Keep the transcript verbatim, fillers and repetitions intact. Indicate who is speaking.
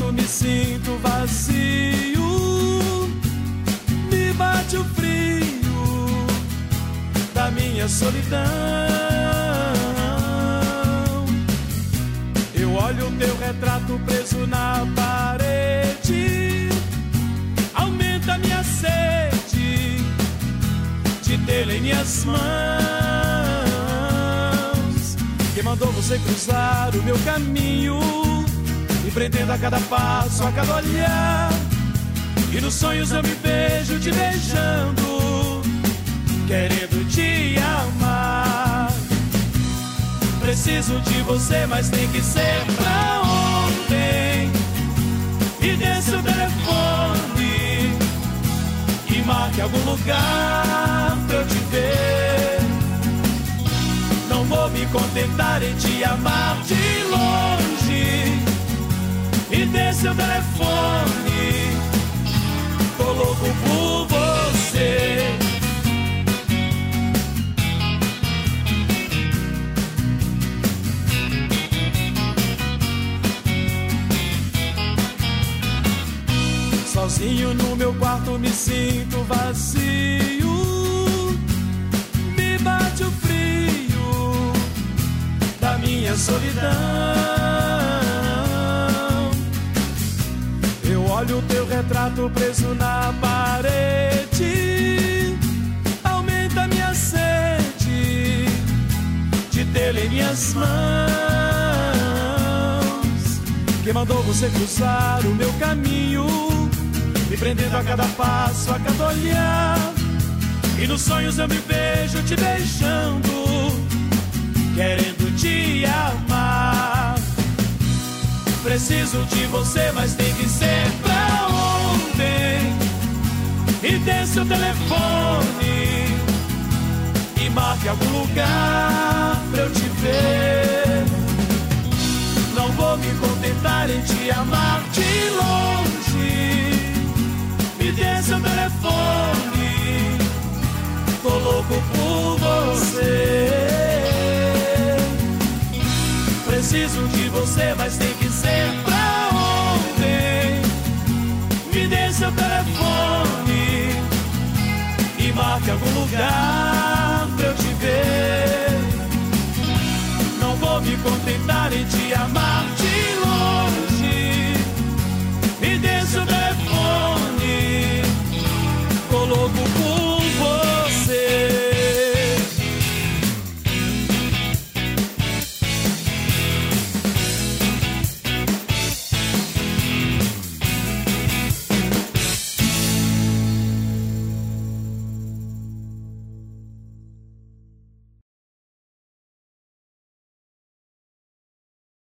Speaker 1: quarto me sinto vazio, me bate o frio da minha solidão. Eu olho o teu retrato preso na parede, aumenta minha sede de tê-lo em minhas mãos. Quem mandou você cruzar o meu caminho, me prendendo a cada passo, a cada olhar, e nos sonhos eu me vejo te beijando, querendo te amar. Preciso de você, mas tem que ser pra ontem. Me dê seu telefone e marque algum lugar pra eu te ver. Não vou me contentar em te amar de longe. Me dê seu telefone, tô louco por você. Sozinho no meu quarto me sinto vazio, me bate o frio da minha solidão. Eu olho o teu retrato preso na parede, aumenta minha sede de tê-lo em minhas mãos. Quem mandou você cruzar o meu caminho, me prendendo a cada passo, a cada olhar, e nos sonhos eu me vejo te beijando, querendo te amar. Preciso de você, mas tem que ser pra ontem. Me dê seu telefone e marque algum lugar pra eu te ver. Não vou me contentar em te amar de longe. Me dê seu telefone, tô louco por você. Preciso de você, mas tem que ser pra ontem. Me dê seu telefone e marque algum lugar pra eu te ver. Não vou me contentar em te amar